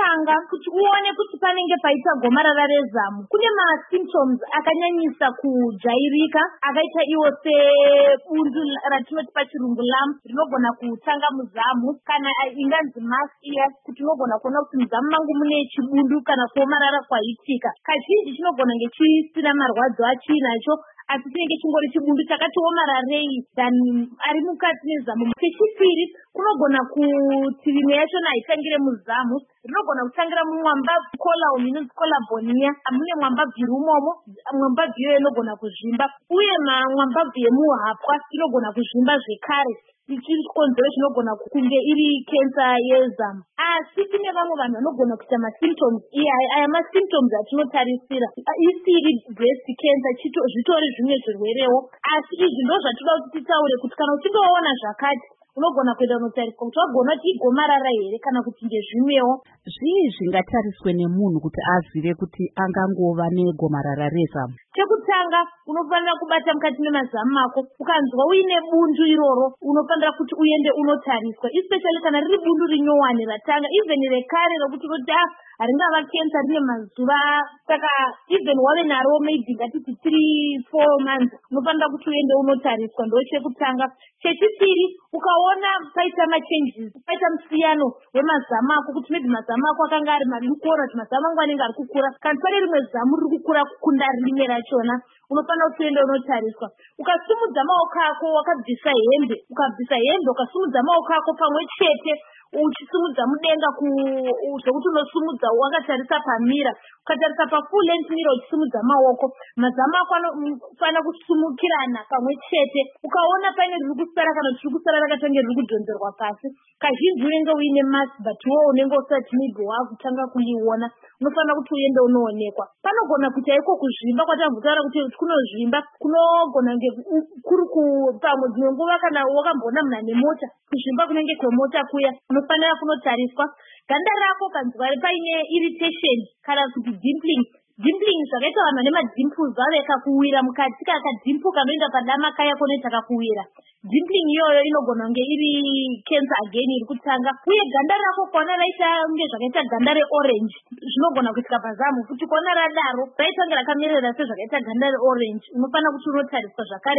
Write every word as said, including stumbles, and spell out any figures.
Chekutanga kuti uone kuti panenge paita gomarara rezamu kune masymptoms akanyanyisa kujairika akaita iwo sebundu ratinoti pachirungu lump rinogona kutanga muzamu kana inganzi mass ear kuti unogona kuona kuti muzamu mangu mune chibundu kana kuomarara kwaitika. Kazhinji chinogona kunge chisina marwadzo achinacho asi chinenge chingori chibundu chakati omararei than ari mukati mezamu. Chechipiri kunogona kuti rimwe yacho haitangire muzamu, rinogona kutangira mumwambabvu column inonzi collarbone, mune mwambabvu rumomo, mwambabvu iyo inogona kuzvimba uye mwambabvu yemuhapwa inogona kuzvimba zvekare ichikonzero chinogona kunge iri kensa yezamu. Asi tine vamwe vanhu vanogona kuita masymptoms iyayi, aya masymptoms atinotarisira isiri breast cancer zvitori zvimwe zvirwerewo, asi izvi ndo zvatoda kuti titaure kuti kana uchindoona zvakati unogona kuenda kunotariswa kuti wagona kuti igomarara here kana kuti ngezvimwewo. Zvii zvingatariswe nemunhu kuti azive kuti angangova negomarara rezamu? Chekutanga unofanira kubata mukati memazamu mako, ukanzwa uine bundu iroro unofanira kuti uende unotariswa, especially kana riri bundu rinyowani ratanga even rekare rokuti kuti haringava kensa rine mazuva, saka even wave naro maybe ngatiti three four months unofanira kuti uende unotariswa, ndo chekutanga. Chechipiri ukaona paita machanges, paita musiyano wemazamu ako kuti maybe mazamu ako akanga ari maduku ora kuti mazamu angu anenge ari kukura kana pane rimwe zamu riri kukura kukunda rimwe rachona, unofanira kuti uende unotariswa. Ukasumudza maoko ako wakabvisa hembe, ukabvisa hembe ukasumudza maoko ako pamwe chete uchisumudza mudenga zvokuti unosumudza wakatarisa pamira, ukatarisa pafull length mirror uchisumudza maoko, mazamu ako anofanira kusumukirana pamwe chete. Ukaona paine riri kusara kana kuti riri kusara rakatange riri kudhonzerwa pasi, kazhinji unenge uine mass but wo unenge usati maybe wakutanga kuiona, unofanira kuti uende unoonekwa. Panogona kuita iko kuzvimba kwatambotaura kuti kunozvimba kunogona kunge kuri pamwe dzimwe nguva kana wakambona munhu ane mota, kuzvimba kunenge kwemota kuya unofanira kunotariswa. Ganda rako kanzwa paine irritation kana kuti dimpling, dimpling zvakaita vanhu vane madimples vave kakuwira mukati kakadimpuka kanoenda padama kaya koneta kakuwira, dimpling iyoyo inogona kunge iri cancer again iri kutanga. Uye ganda rako kwaona raita kunge zvakaita ganda reorange zvinogona kuitika pazamu futi kwaona radaro raita kunge rakamerera sezvakaita ganda reorange, unofanira kuti unotariswa zvakare.